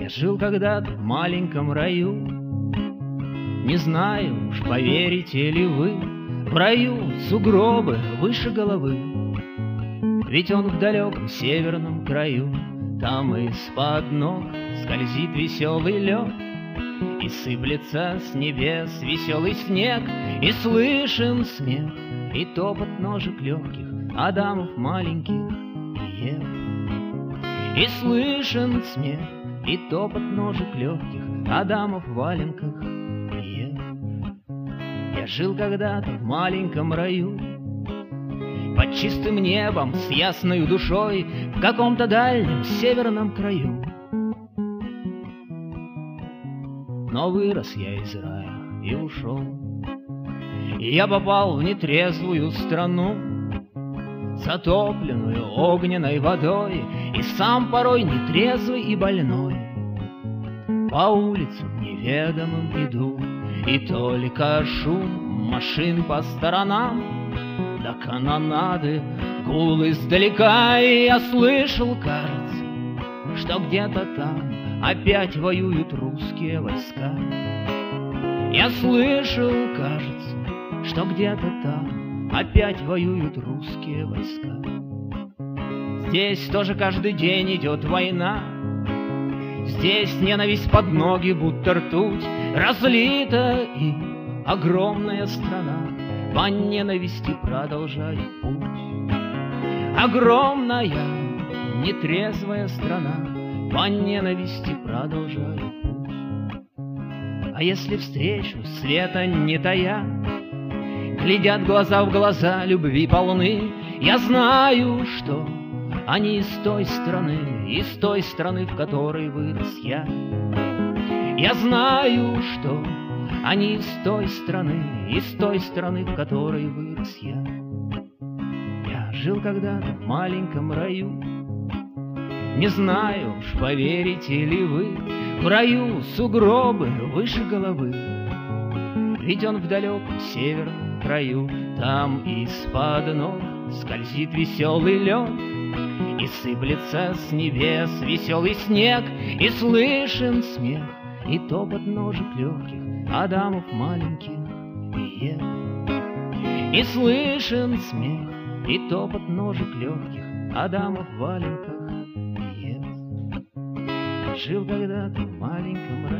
Я жил когда-то в маленьком раю. Не знаю уж, поверите ли вы, в раю сугробы выше головы. Ведь он в далеком северном краю. Там из-под ног скользит веселый лед, и сыплется с небес веселый снег, и слышен смех, и топот ножек легких Адамов маленьких и Ев. И слышен смех, и топот ножек легких Адамов в валенках и Ев. Я жил когда-то в маленьком раю, под чистым небом, с ясною душой, в каком-то дальнем северном краю. Но вырос я из рая и ушел, и я попал в нетрезвую страну, затопленную огненной водой, и сам порой нетрезвый и больной. По улицам неведомым иду, и только шум машин по сторонам, до канонады гул издалека, и я слышал, кажется, что где-то там опять воюют русские войска. Я слышал, кажется, что где-то там опять воюют русские войска. Здесь тоже каждый день идет война, здесь ненависть под ноги, будто ртуть, разлита, и огромная страна по ненависти продолжает путь. Огромная нетрезвая страна по ненависти продолжает путь. А если встречу света не тая, глядят глаза в глаза, любви полны, я знаю, что они из той страны, в которой вырос я. Я знаю, что они из той страны, в которой вырос я. Я жил когда-то в маленьком раю. Не знаю уж, поверите ли вы, в раю сугробы выше головы. Ведь он в далеком северном краю. Там из-под ног скользит веселый лед, и сыплется с небес веселый снег, и слышен смех, и топот ножек легких Адамов маленьких и Ев. И слышен смех, и топот ножек легких Адамов в валенках и Ев. Жил когда-то в маленьком раю.